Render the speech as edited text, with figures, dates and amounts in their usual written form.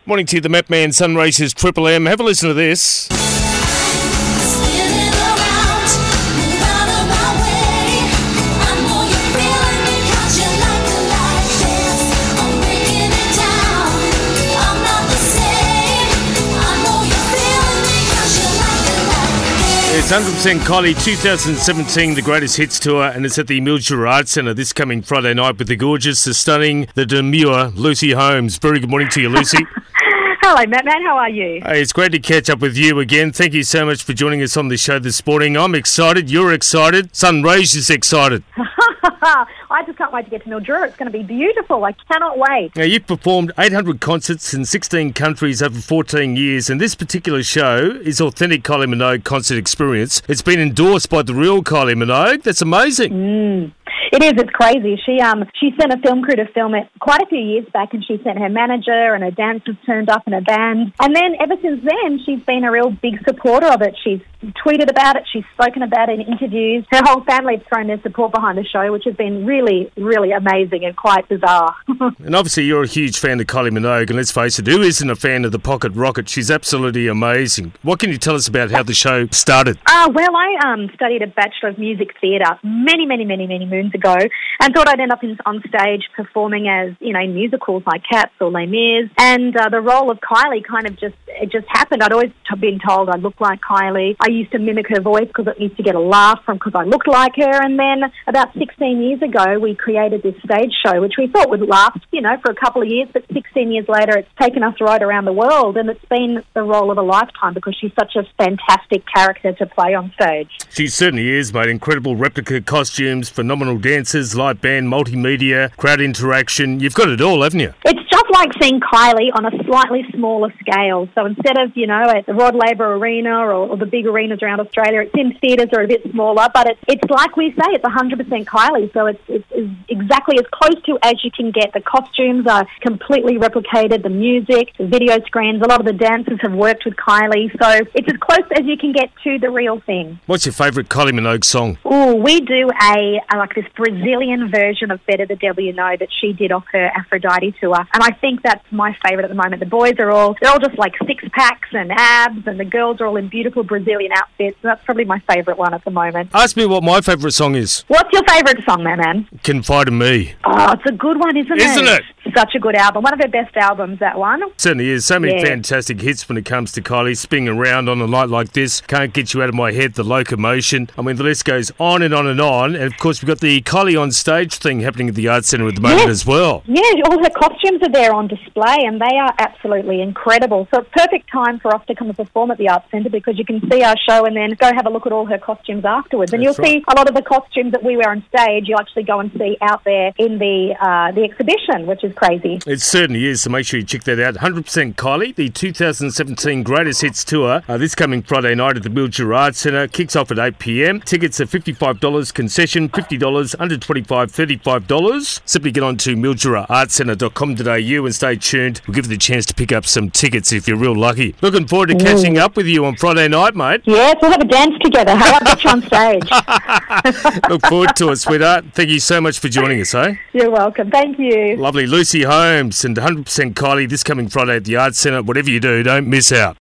Morning to you, the Map Man, Sun Races, Triple M. Have a listen to this. It's 100% Kylie 2017, the Greatest Hits Tour, and it's at the Mildura Arts Centre this coming Friday night with the gorgeous, the stunning, the demure Lucy Holmes. Very good morning to you, Lucy. Hello, Matt. How are you? Hey, it's great to catch up with you again. Thank you so much for joining us on the show this morning. I'm excited. You're excited. Sun Rays is excited. I just can't wait to get to Mildura. It's going to be beautiful. I cannot wait. Now, you've performed 800 concerts in 16 countries over 14 years, and this particular show is authentic Kylie Minogue concert experience. It's been endorsed by the real Kylie Minogue. That's amazing. It is. It's crazy. She sent a film crew to film it quite a few years back, and she sent her manager and her dancers turned up in a band. And then ever since then, she's been a real big supporter of it. She's tweeted about it. She's spoken about it in interviews. Her whole family has thrown their support behind the show, which has been really, really amazing and quite bizarre. And obviously you're a huge fan of Kylie Minogue, and let's face it, who isn't a fan of the Pocket Rocket? She's absolutely amazing. What can you tell us about how the show started? Well, I studied a Bachelor of Music Theatre many moons ago, and thought I'd end up on stage performing as, in musicals like Cats or Les Mis. And the role of Kylie kind of just happened. I'd always been told I looked like Kylie. I used to mimic her voice because it used to get a laugh because I looked like her. And then about 16 years ago, we created this stage show, which we thought would last, for a couple of years. But 16 years later, it's taken us right around the world. And it's been the role of a lifetime because she's such a fantastic character to play on stage. She certainly is, mate. Incredible replica costumes, phenomenal dancers, live band, multimedia, crowd interaction. You've got it all, haven't you? It's just like seeing Kylie on a slightly smaller scale. So instead of, at the Rod Laver Arena or the big arenas around Australia, it's in theatres are a bit smaller, but it's like we say, it's 100% Kylie. So it's exactly as close to as you can get. The costumes are completely replicated, the music, the video screens, a lot of the dancers have worked with Kylie. So it's as close as you can get to the real thing. What's your favourite Kylie Minogue song? Oh, we do like this Brazilian version of Better the Devil You Know that she did off her Aphrodite tour. And I think that's my favourite at the moment. The boys they're all just like six packs and abs, and the girls are all in beautiful Brazilian outfits. So that's probably my favourite one at the moment. Ask me what my favourite song is. What's your favourite song, man? Confide in Me. Oh, it's a good one, isn't it? Such a good album. One of her best albums, that one. Certainly is. So many fantastic hits when it comes to Kylie. Spinning around on a night like this. Can't Get You Out of My Head, The Locomotion. I mean, the list goes on and on and on. And, of course, we've got the Kylie on stage thing happening at the Arts Centre at the moment as well. Yeah, all her costumes are there on display, and they are absolutely incredible. So it's perfect time for us to come and perform at the Arts Centre because you can see our show and then go have a look at all her costumes afterwards. And you'll see a lot of the costumes that we wear on stage, you'll actually go and see out there in the exhibition, which is crazy. It certainly is, so make sure you check that out. 100% Kylie, the 2017 Greatest Hits Tour, this coming Friday night at the Mildura Arts Centre, kicks off at 8 p.m. Tickets are $55, concession $50, under $25, $35. Simply get on to milduraartscentre.com.au and stay tuned. We'll give you the chance to pick up some tickets if you're real lucky. Looking forward to catching up with you on Friday night, mate. Yes, we'll have a dance together. How about get you on stage? Look forward to it, sweetheart. Thank you so much for joining us, eh? You're welcome. Thank you. Lovely. Lucy Holmes and 100% Kylie this coming Friday at the Arts Centre. Whatever you do, don't miss out.